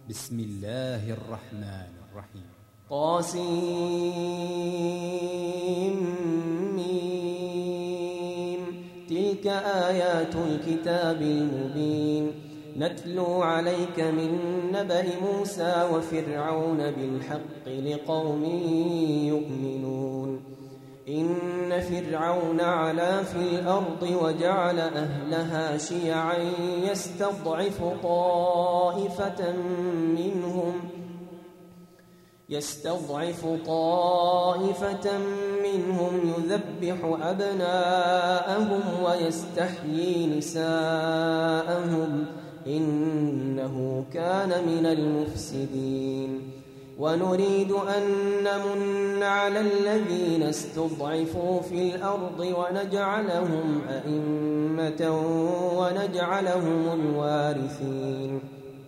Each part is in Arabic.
بسم الله الرحمن الرحيم. طاسيم. تلك آيات الكتاب المبين نتلو عليك من نبأ موسى وفرعون بالحق لقوم يؤمنون. إن فرعون علا في الأرض وجعل أهلها شيعا يستضعف طائفة منهم يذبح أبناءهم ويستحيي نساءهم إنه كان من المفسدين. ونريد أن نمن على الذين استضعفوا في الأرض ونجعلهم أئمة ونجعلهم الوارثين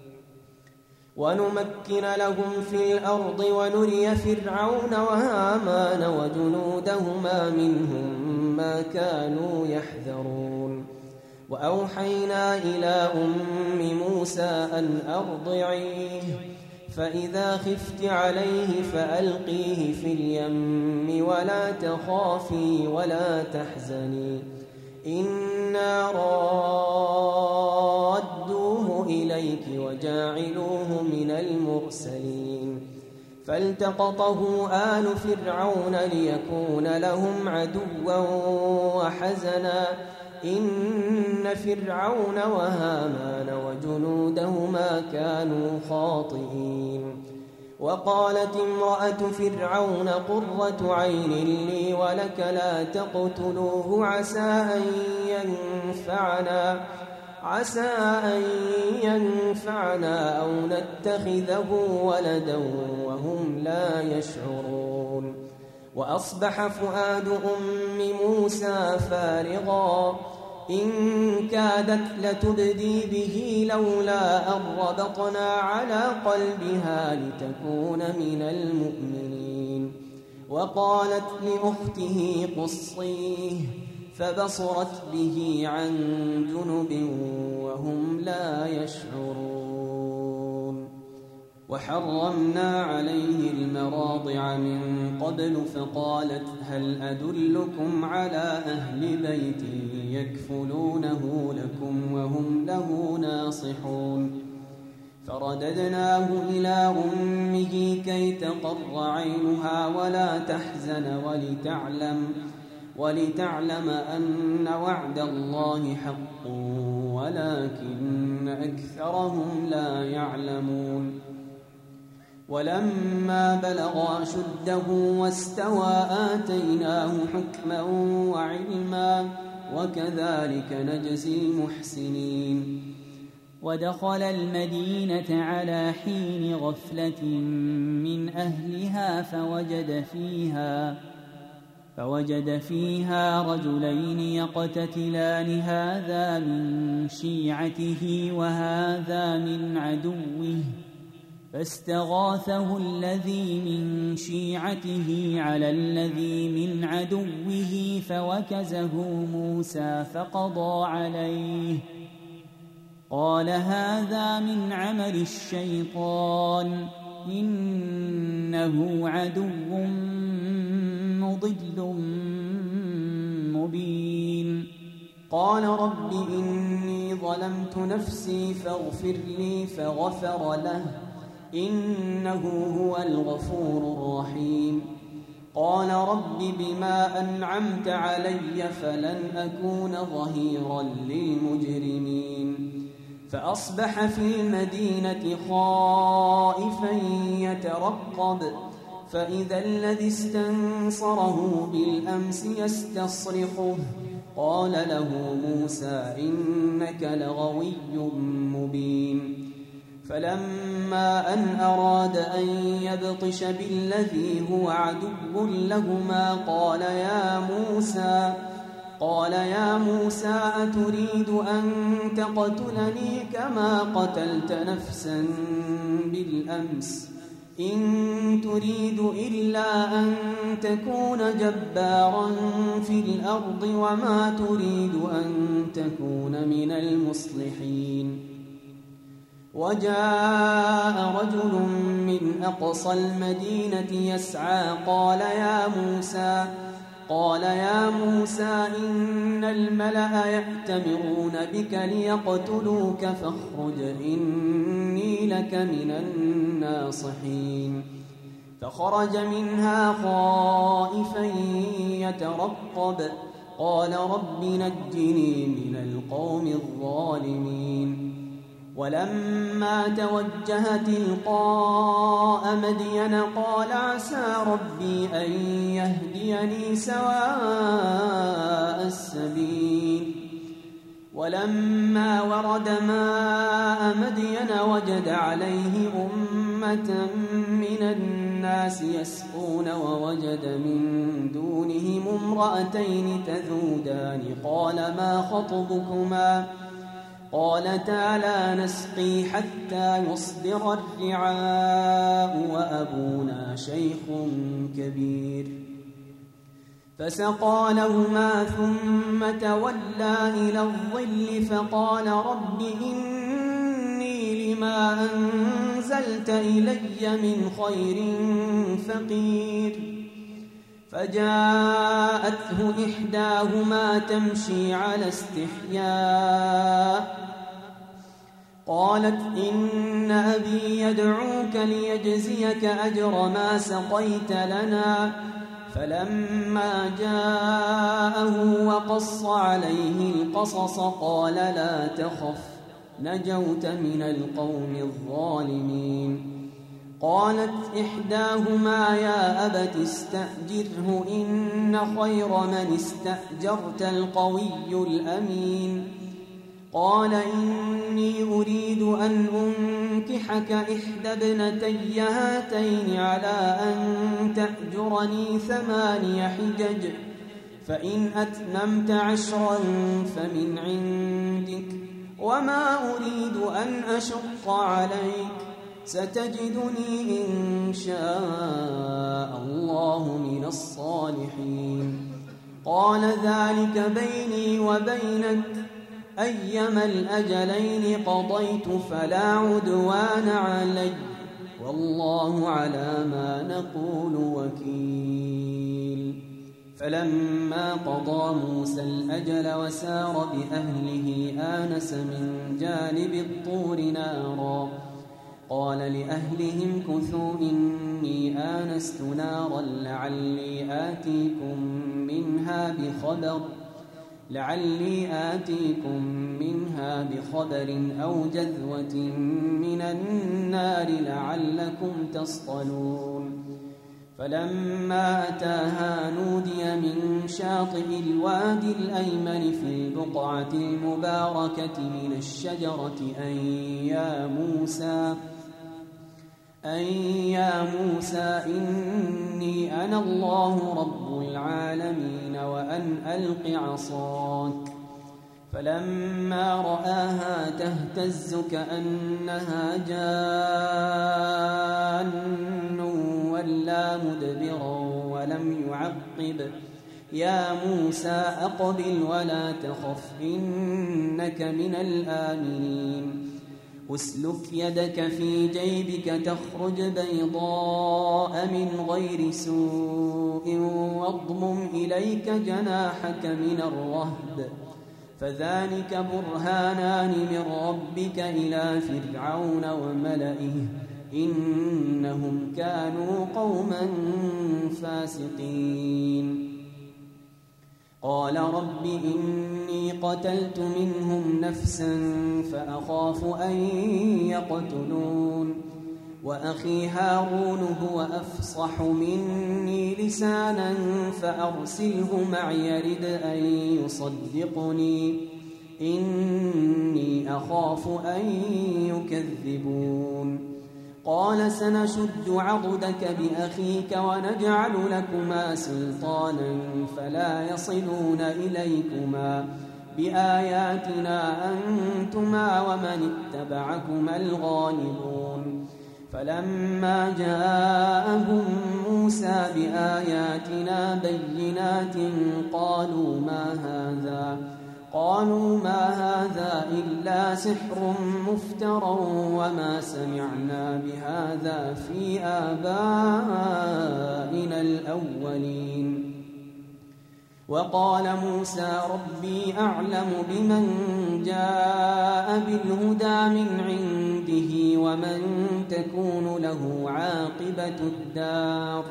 ونمكن لهم في الأرض ونري فرعون وهامان وجنودهما منهم ما كانوا يحذرون. وأوحينا إلى أم موسى أن أرضعيه فإذا خفت عليه فألقيه في اليم ولا تخافي ولا تحزني إنا رادوه إليك وجاعلوه من المرسلين. فالتقطه آل فرعون ليكون لهم عدوا وحزنا إن فرعون وهامان وجنودهما كانوا خاطئين. وقالت امرأة فرعون قرة عين لي ولك لا تقتلوه عسى أن ينفعنا أو نتخذه ولدا وهم لا يشعرون. وأصبح فؤاد أم موسى فارغا إن كادت لتبدي به لولا أن ربطنا على قلبها لتكون من المؤمنين. وقالت لأخته قصيه فبصرت به عن جنب وهم لا يشعرون. وحرمنا عليه المراضع من قبل فقالت هل أدلكم على أهل بيت يكفلونه لكم وهم له ناصحون. فرددناه إلى أمه كي تقر عينها ولا تحزن ولتعلم أن وعد الله حق ولكن أكثرهم لا يعلمون. ولما بلغ أشده واستوى آتيناه حكما وعلما وكذلك نجزي المحسنين. ودخل المدينة على حين غفلة من أهلها فوجد فيها رجلين يقتتلان هذا من شيعته وهذا من عدوه فاستغاثه الذي من شيعته على الذي من عدوه فوكزه موسى فقضى عليه قال هذا من عمل الشيطان إنه عدو مضل مبين. قال رب إني ظلمت نفسي فاغفر لي فغفر له إنه هو الغفور الرحيم. قال رب بما أنعمت علي فلن أكون ظهيرا للمجرمين. فأصبح في المدينة خائفا يترقب فإذا الذي استنصره بالأمس يستصرخه قال له موسى إنك لغوي مبين. فلما أن أراد أن يبطش بالذي هو عدو لهما قال يا موسى أتريد أن تقتلني كما قتلت نفسا بالأمس إن تريد إلا أن تكون جبارا في الأرض وما تريد أن تكون من المصلحين. وجاء رجل من أقصى المدينة يسعى قال يا موسى إن الملأ يأتمرون بك ليقتلوك فاخرج إني لك من الناصحين. فخرج منها خائفا يترقب قال رب نجني من القوم الظالمين. ولما توجه تلقاء مدين قال عسى ربي أن يهديني سواء السبيل. ولما ورد ماء مدين وجد عليه أمة من الناس يسقون ووجد من دونهم امرأتين تذودان قال ما خطبكما قالتا لا نسقي حتى يصدر الرعاء وأبونا شيخ كبير. فسقى لهما ثم تولى إلى الظل فقال رب إني لما أنزلت إلي من خير فقير. فجاءته إحداهما تمشي على استحياء قالت إن أبي يدعوك ليجزيك أجر ما سقيت لنا. فلما جاءه وقص عليه القصص قال لا تخف نجوت من القوم الظالمين. قالت إحداهما يا أبت استأجره إن خير من استأجرت القوي الأمين. قال إني أريد أن أنكحك إحدى ابنتي هاتين على أن تأجرني 8 حجج فإن أتممت 10 فمن عندك وما أريد أن أشق عليك ستجدني إن شاء الله من الصالحين. قال ذلك بيني وبينك أيما الأجلين قضيت فلا عدوان علي والله على ما نقول وكيل. فلما قضى موسى الأجل وسار بأهله آنس من جانب الطور نارا قال لأهلهم كثوا إني آنست نارا لعلي آتيكم منها بخبر أو جذوة من النار لعلكم تصطلون. فلما أتاها نودي من شاطئ الوادي الأيمن في البقعة المباركة من الشجرة أن يا موسى إني أنا الله رب العالمين وأن ألق عصاك. فلما رآها تهتز كأنها جان ولا مدبرا ولم يعقب يا موسى أقبل ولا تخف إنك من الآمنين. أسلك يدك في جيبك تخرج بيضاء من غير سوء واضمم إليك جناحك من الرهب فذلك برهانان من ربك إلى فرعون وملئه إنهم كانوا قوما فاسقين. قال رب إني قتلت منهم نفسا فأخاف أن يقتلون وأخي هارون هو أفصح مني لسانا فأرسله معي يرد أن يصدقني إني أخاف أن يكذبون. قال سنشد عضدك بأخيك ونجعل لكما سلطانا فلا يصلون إليكما بآياتنا أنتما ومن اتبعكما الغالبون. فلما جاءهم موسى بآياتنا بينات قالوا قالوا ما هذا إلا سحر مفترى وما سمعنا بهذا في آبائنا الأولين. وقال موسى ربي أعلم بمن جاء بالهدى من عنده ومن تكون له عاقبة الدار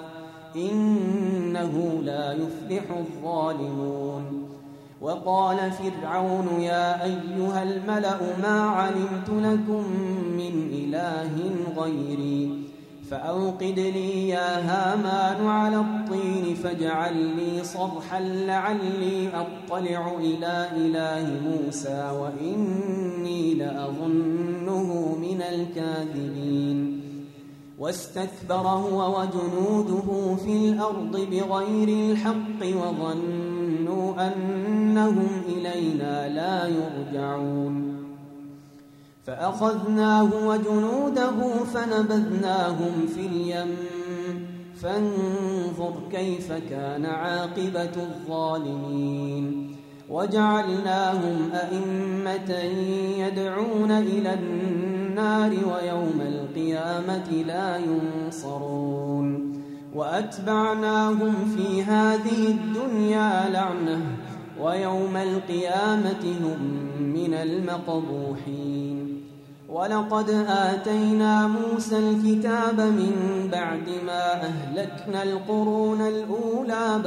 إنه لا يفلح الظالمون. وقال فرعون يا أيها الملأ ما علمت لكم من إله غيري فأوقد لي يا هامان على الطين فاجعل لي صرحا لعلي أطلع إلى إله موسى وإني لأظنه من الكاذبين. واستكبر هو وجنوده في الأرض بغير الحق وظنوا أنهم إلينا لا يرجعون. فأخذناه وجنوده فنبذناهم في اليم فانظر كيف كان عاقبة الظالمين. وجعلناهم أئمة يدعون إلى النار ويوم القيامة لا ينصرون. وأتبعناهم في هذه الدنيا لعنة ويوم القيامة هم من المقبوحين. ولقد آتينا موسى الكتاب من بعد ما أهلكنا القرون الأولى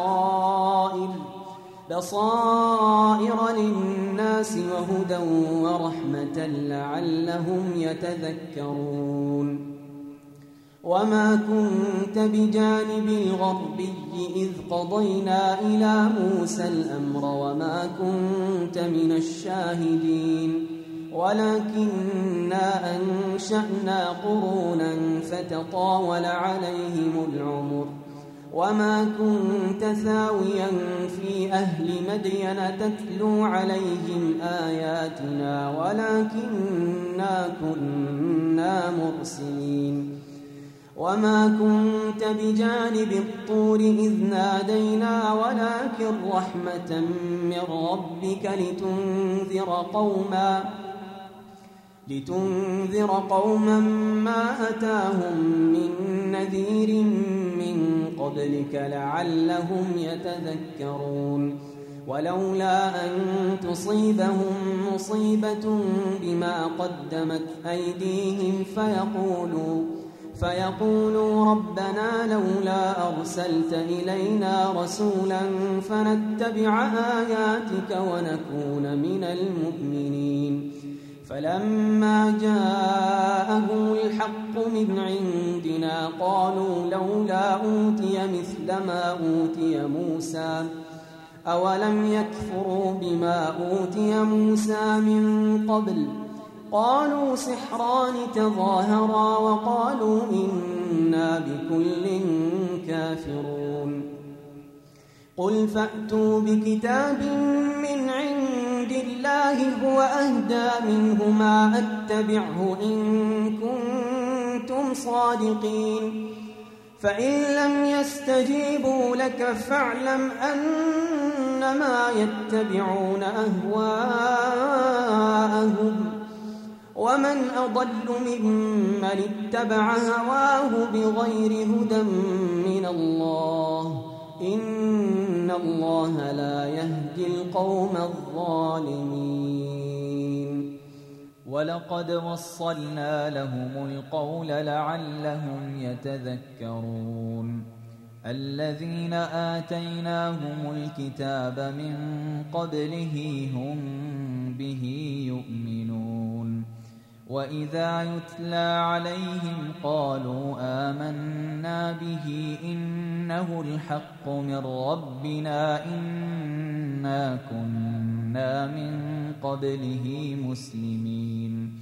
بصائر للناس وهدى ورحمة لعلهم يتذكرون. وما كنت بجانب الغربي إذ قضينا إلى موسى الأمر وما كنت من الشاهدين ولكننا أنشأنا قرونا فتطاول عليهم العمر. وما كنت ثاويا في أهل مدين تتلو عليهم آياتنا ولكننا كنا مرسلين. وما كنت بجانب الطور إذ نادينا ولكن رحمة من ربك لتنذر قوما ما أتاهم من نذير من قبلك لعلهم يتذكرون. ولولا أن تصيبهم مصيبة بما قدمت أيديهم فيقولوا ربنا لولا أرسلت إلينا رسولا فنتبع آياتك ونكون من المؤمنين. فلما جاءهم الحق من عندنا قالوا لولا أوتي مثل ما أوتي موسى أولم يكفروا بما أوتي موسى من قبل قالوا سحران تظاهرا وقالوا إنا بكل كافرون. قل فأتوا بكتاب من عند الله هو أهدى منهما أتبعه إن كنتم صادقين. فإن لم يستجيبوا لك فاعلم أنما يتبعون أهواءهم ومن أضل ممن اتبع هواه بغير هدى من الله إن الله لا يهدي القوم الظالمين. ولقد وصلنا لهم القول لعلهم يتذكرون. الذين آتيناهم الكتاب من قبله هم به يؤمنون. وإذا يتلى عليهم قالوا آمنا به إنه الحق من ربنا إنا كنا من قبله مسلمين.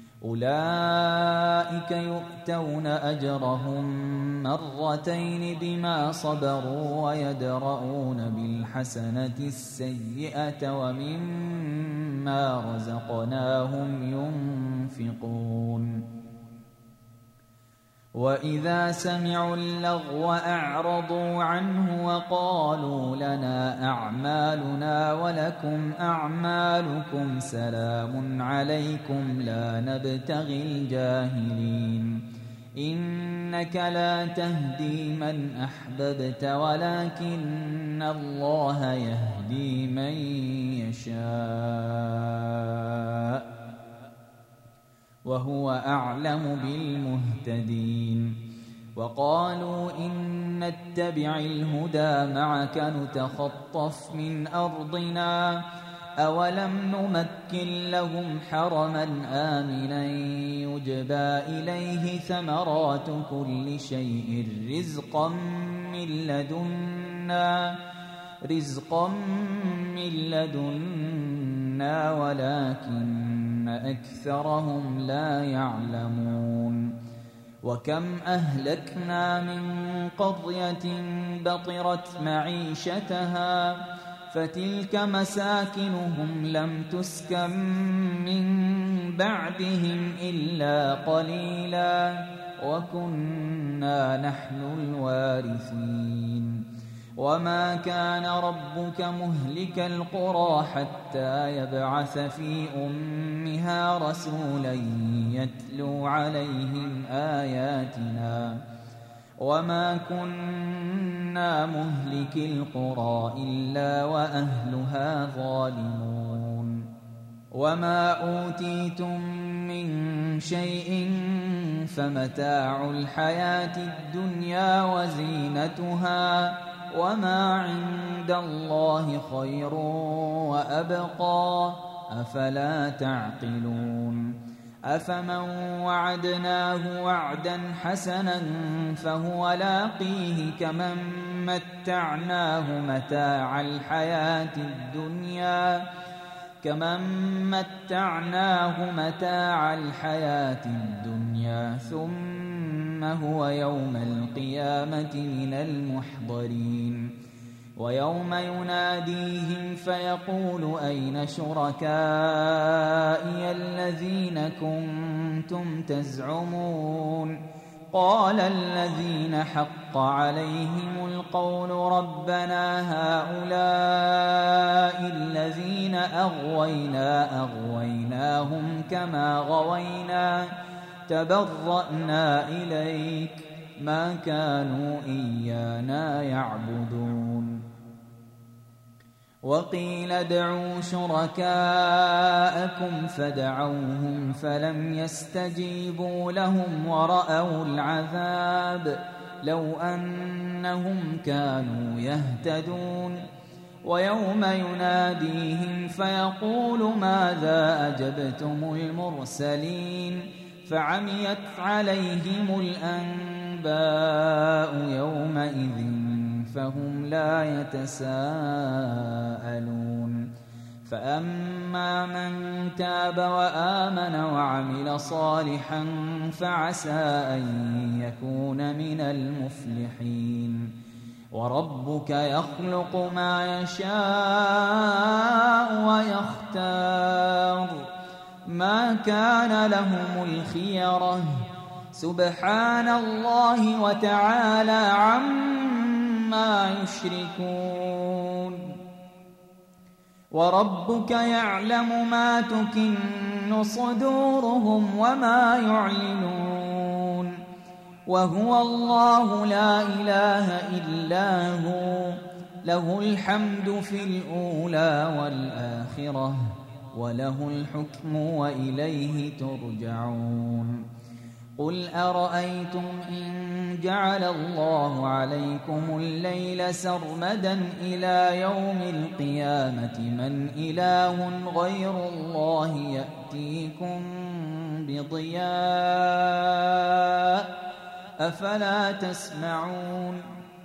أولئك يؤتون أجرهم مرتين بما صبروا ويدرؤون بالحسنة السيئة ومما رزقناهم ينفقون. وإذا سمعوا اللغو أعرضوا عنه وقالوا لنا أعمالنا ولكم أعمالكم سلام عليكم لا نبتغي الجاهلين إنك لا تهدي من أحببت ولكن الله يهدي من يشاء وهو أعلم بالمهتدين وقالوا إن نتبع الهدى معك نتخطف من أرضنا أولم نمكن لهم حرما آمنا يجبى إليه ثمرات كل شيء رزقا من لدنا ولكن أكثرهم لا يعلمون وكم أهلكنا من قرية بطرت معيشتها فتلك مساكنهم لم تسكن من بعدهم إلا قليلا وكنا نحن الوارثين وما كان ربك مهلك القرى حتى يبعث في أمها رسولا يتلو عليهم آياتنا وما كنا مهلك القرى إلا وأهلها ظالمون وما أوتيتم من شيء فمتاع الحياة الدنيا وزينتها وما عند الله خير وأبقى أفلا تعقلون أفمن وعدناه وعدا حسنا فهو لاقيه كمن متعناه متاع الحياة الدنيا ثم هو يوم القيامة من المحضرين ويوم يناديهم فيقول أين شركائي الذين كنتم تزعمون قال الذين حق عليهم القول ربنا هؤلاء الذين أغويناهم كما غوينا تبرأنا إليك ما كانوا إيانا يعبدون وقيل ادعوا شركاءكم فدعوهم فلم يستجيبوا لهم ورأوا العذاب لو أنهم كانوا يهتدون ويوم يناديهم فيقول ماذا أجبتم المرسلين فعميت عليهم الأنباء يومئذ فهم لا يتساءلون فأما من تاب وآمن وعمل صالحا فعسى أن يكون من المفلحين وربك يخلق ما يشاء ويختار ما كان لهم الخيرة سبحان الله وتعالى عما يشركون وربك يعلم ما تكن صدورهم وما يعلنون وهو الله لا إله إلا هو له الحمد في الأولى والآخرة وله الحكم وإليه ترجعون قل أرأيتم إن جعل الله عليكم الليل سرمدا إلى يوم القيامة من إله غير الله يأتيكم بضياء أفلا تسمعون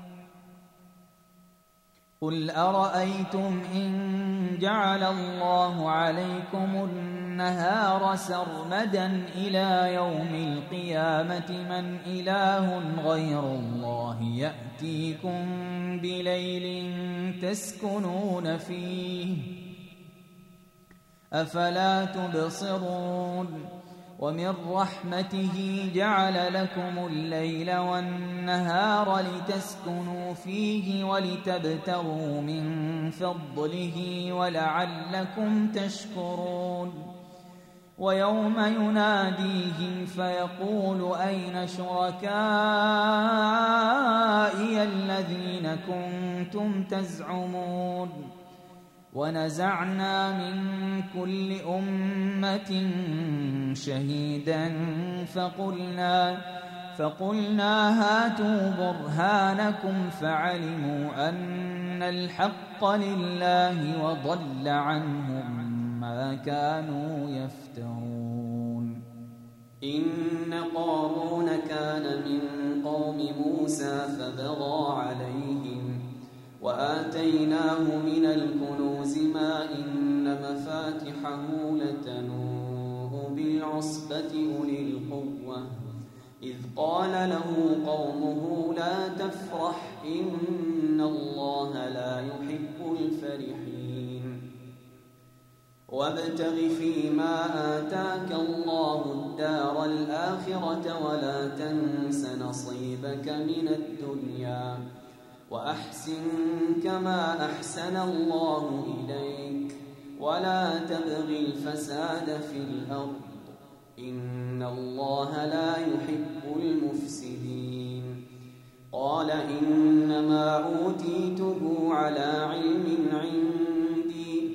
قل أرأيتم إن جعل الله عليكم النهار سرمدا إلى يوم القيامة من إله غير الله يأتيكم بليل تسكنون فيه أفلا تبصرون ومن رحمته جعل لكم الليل والنهار لتسكنوا فيه ولتبتغوا من فضله ولعلكم تشكرون ويوم يناديهم فيقول أين شركائي الذين كنتم تزعمون ونزعنا من كل أمة شهيدا فقلنا هاتوا برهانكم فعلموا أن الحق لله وضل عنهم ما كانوا يفترون إن قارون كان من قوم موسى فبغى عليهم وآتيناه من الكنوز ما إن مفاتحه لتنوء بالعصبة أولي القوة إذ قال له قومه لا تفرح إن الله لا يحب الفرحين وابتغ فيما آتاك الله الدار الآخرة ولا تنس نصيبك من الدنيا وأحسن كما أحسن الله إليك ولا تبغ الفساد في الأرض إن الله لا يحب المفسدين قال إنما أوتيته على علم عندي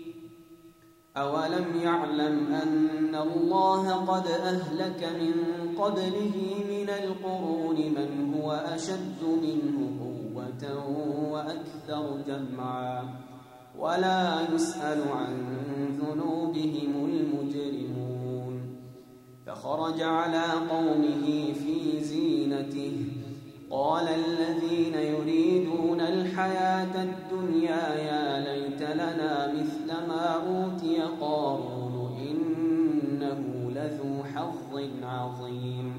أولم يعلم أن الله قد أهلك من قبله من القرون من هو أشد منه قوة وأكثر جمعا ولا يسأل عن ذنوبهم المجرمون فخرج على قومه في زينته قال الذين يريدون الحياة الدنيا يا ليت لنا مثل ما أوتي قارون إنه لذو حظ عظيم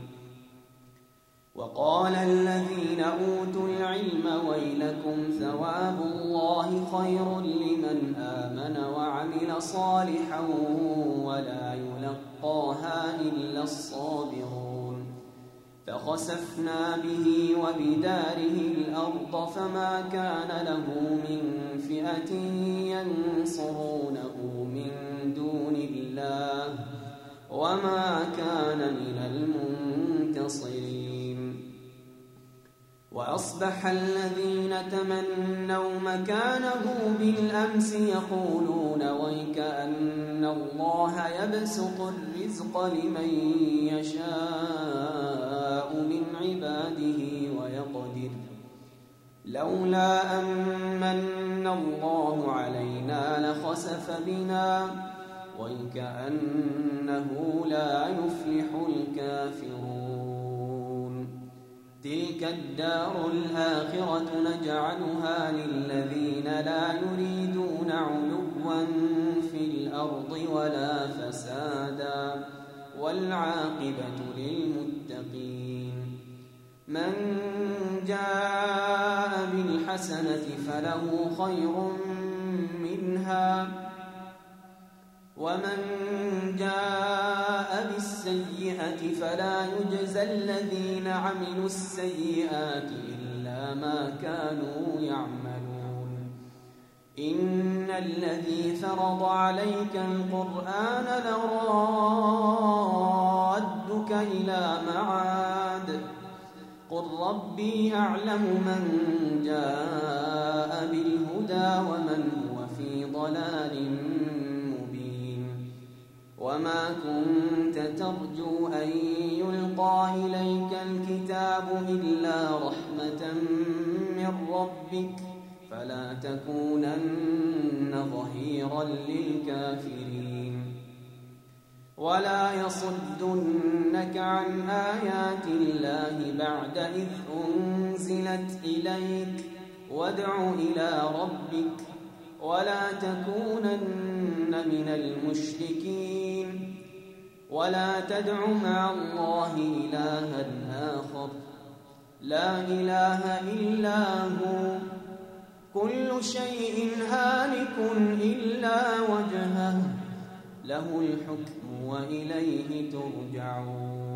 وقال الذين أوتوا العلم ويلكم ثواب الله خير لمن آمن وعمل صالحا ولا يلقاها إلا الصابرون فخسفنا به وبداره الأرض فما كان له من فئة ينصرونه من دون الله وما كان من المنتصرين وأصبح الذين تمنوا مكانه بالأمس يقولون ويكأن الله يبسط الرزق لمن يشاء من عباده ويقدر لولا أمن الله علينا لخسف بنا ويكأنه لا يفلح الكافرون تلك الدار الآخرة نجعلها للذين لا يريدون علوا في الأرض ولا فسادا والعاقبة للمتقين من جاء بالحسنة فله خير منها ومن جاء بالسيئة فلا يجزى الذين عملوا السيئات إلا ما كانوا يعملون إن الذي فرض عليك القرآن لرادك إلى معاد قل ربي أعلم من جاء بالهدى ومن هو في ضلال وما كنت ترجو أن يلقى إليك الكتاب إلا رحمة من ربك فلا تكونن ظهيرا للكافرين ولا يصدنك عن آيات الله بعد إذ أنزلت إليك وادع إلى ربك ولا تكونن من المشركين ولا تدع مع الله إلها آخر لا إله إلا هو كل شيء هالك إلا وجهه له الحكم وإليه ترجعون